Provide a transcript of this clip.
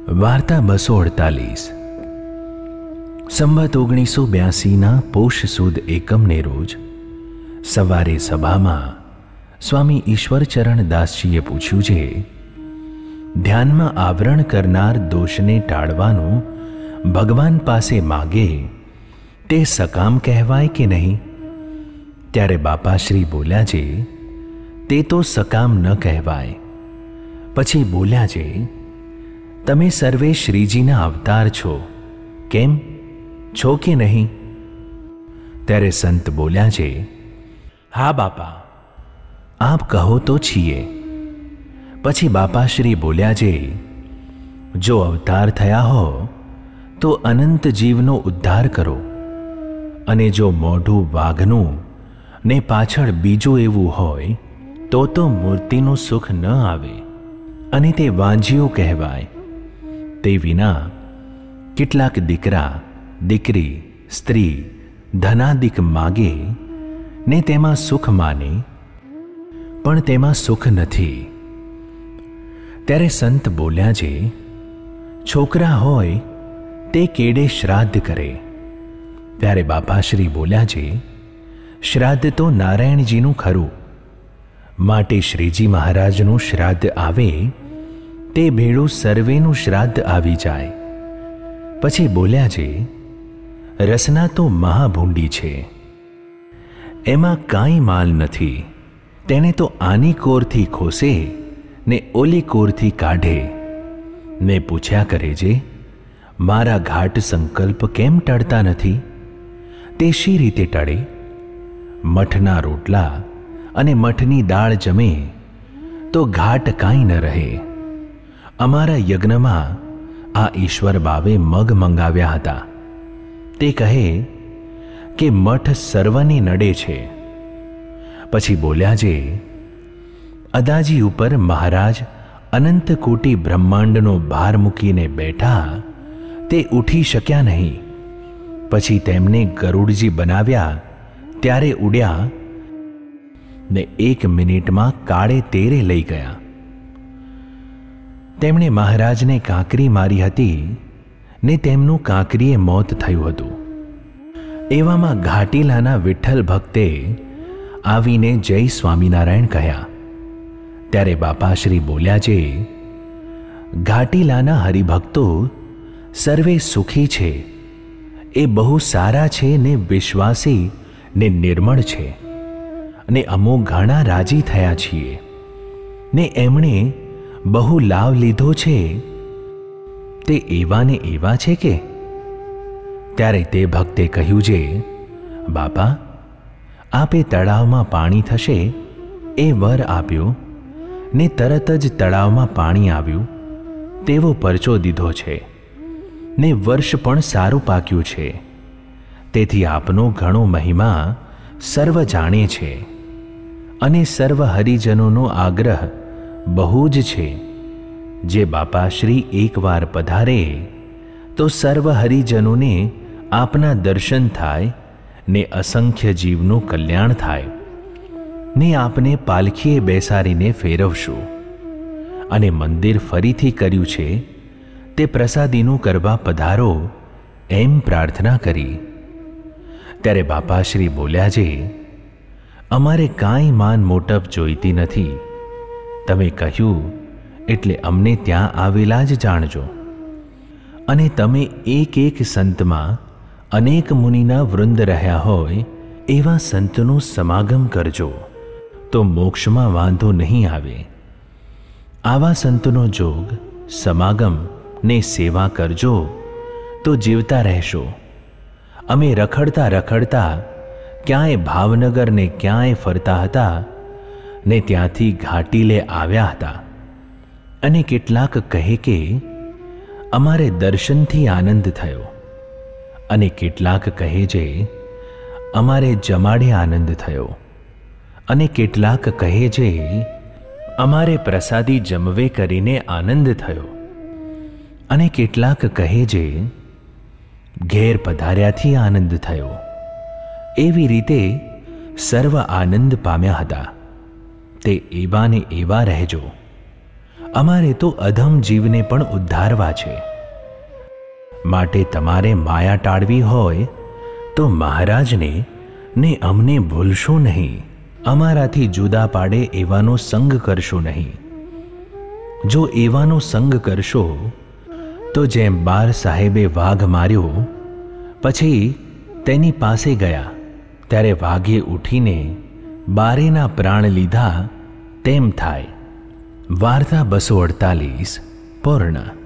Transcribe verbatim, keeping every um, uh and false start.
વાર્તા બસો અડતાલીસ. સંવત ઓગણીસો બ્યાસીના પોષ સુદ એકમને રોજ સવારે સભામાં સ્વામી ઈશ્વરચરણ દાસજીએ પૂછ્યું છે, ધ્યાનમાં આવરણ કરનાર દોષને ટાળવાનું ભગવાન પાસે માગે તે સકામ કહેવાય કે નહીં? ત્યારે બાપાશ્રી બોલ્યા છે, તે તો સકામ ન કહેવાય. પછી બોલ્યા છે, તમે સર્વે શ્રીજીના અવતાર છો, કેમ છો કે નહીં? ત્યારે સંત બોલ્યા છે, હા બાપા, આપ કહો તો છીએ. પછી બાપાશ્રી બોલ્યા છે, જો અવતાર થયા હો તો અનંત જીવનો ઉદ્ધાર કરો, અને જો મોઢું વાઘનું ને પાછળ બીજું એવું હોય તો તો મૂર્તિનું સુખ ન આવે અને તે વાંજિયું કહેવાય. તે વિના કેટલાક દીકરા, દીકરી, સ્ત્રી, ધનાદિક માગે ને તેમાં સુખ માને, પણ તેમાં સુખ નથી. ત્યારે સંત બોલ્યા છે, છોકરા હોય તે કેડે શ્રાદ્ધ કરે. ત્યારે બાપાશ્રી બોલ્યા છે, શ્રાદ્ધ તો નારાયણજીનું ખરું, માટે શ્રીજી મહારાજનું શ્રાદ્ધ આવે તે ભેળું સર્વેનું શ્રાદ્ધ આવી જાય. પછી બોલ્યા છે, રસના તો મહાભૂંડી છે, એમાં કાંઈ માલ નથી. તેને તો આની કોરથી ખોસે ને ઓલી કોરથી કાઢે ને પૂછ્યા કરે છે, મારા ઘાટ સંકલ્પ કેમ ટળતા નથી? તે શી રીતે ટળે? મઠના રોટલા અને મઠની દાળ જમે તો ઘાટ કાંઈ ન રહે. અમારા યજ્ઞમાં આ ઈશ્વર બાવે મગ મંગાવ્યા હતા. તે કહે કે મઠ સર્વને નડે છે. પછી બોલ્યા છે, અદાજી ઉપર મહારાજ અનંત કોટી બ્રહ્માંડનો ભાર મૂકીને બેઠા, તે ઉઠી શક્યા નહીં. પછી તેમને ગરુડજી બનાવ્યા ત્યારે ઉડ્યા ને એક મિનિટમાં કાળે તેરે લઈ ગયા. તેમણે મહારાજને કાંકરી મારી હતી ને તેમનું કાંકરીએ મોત થયું હતું. એવામાં ઘાટીલાના વિઠ્ઠલ ભક્તે આવીને જય સ્વામિનારાયણ કહ્યા. ત્યારે બાપાશ્રી બોલ્યા છે, ઘાટીલાના હરિભક્તો સર્વે સુખી છે, એ બહુ સારા છે ને વિશ્વાસી ને નિર્મળ છે, ને અમો ઘણા રાજી થયા છીએ ને એમણે બહુ લાભ લીધો છે. તે એવા ને એવા છે કે? ત્યારે તે ભક્તે કહ્યું છે, બાપા, આપે તળાવમાં પાણી થશે એ વર આપ્યો ને તરત જ તળાવમાં પાણી આવ્યું તેવો પરચો દીધો છે ને વર્ષ પણ સારું પાક્યું છે. તેથી આપનો ઘણો મહિમા સર્વ જાણે છે અને સર્વ હરિજનોનો આગ્રહ બહુ જ છે. જે બાપાશ્રી એકવાર પધારે તો સર્વ હરિજનોને આપના દર્શન થાય ને અસંખ્ય જીવનું કલ્યાણ થાય ને આપને પાલખીએ બેસાડીને ફેરવશું. અને મંદિર ફરીથી કર્યું છે તે પ્રસાદીનું કરવા પધારો એમ પ્રાર્થના કરી. ત્યારે બાપાશ્રી બોલ્યા છે, અમારે કાંઈ માન મોટપ જોઈતી નથી. તમે કહ્યું એટલે અમને ત્યાં આવેલા જ જાણજો. અને તમે એક એક સંતમાં અનેક મુનિના વૃંદ રહ્યા હોય એવા સંતનો સમાગમ કરજો તો મોક્ષમાં વાંધો નહીં આવે. આવા સંતનો જોગ, સમાગમ ને સેવા કરજો તો જીવતા રહેશો. અમે રખડતા રખડતા ક્યાંય ભાવનગર ને ક્યાંય ફરતા હતા ને ત્યાંથી ઘાટીલે આવ્યા હતા. અને કેટલાક કહે કે અમારે દર્શનથી આનંદ થયો, અને કેટલાક કહે છે અમારે જમાડે આનંદ થયો, અને કેટલાક કહે છે અમારે પ્રસાદી જમવે કરીને આનંદ થયો, અને કેટલાક કહે છે ઘેર પધાર્યાથી આનંદ થયો. એવી રીતે સર્વ આનંદ પામ્યા હતા. તે એવા ને એવા રહેજો. અમારે તો અધમ જીવને પણ ઉદ્ધારવા છે. માટે તમારે માયા ટાળવી હોય તો મહારાજને ને અમને ભૂલશો નહીં. અમારાથી જુદા પાડે એવાનો સંગ કરશો નહીં. જો એવાનો સંગ કરશો તો જેમ બાર સાહેબે વાઘ માર્યો પછી તેની પાસે ગયા ત્યારે વાઘે ઉઠીને બારેના પ્રાણ લીધા તેમ થાય. વાર્તા બસો અડતાલીસ પૂર્ણ.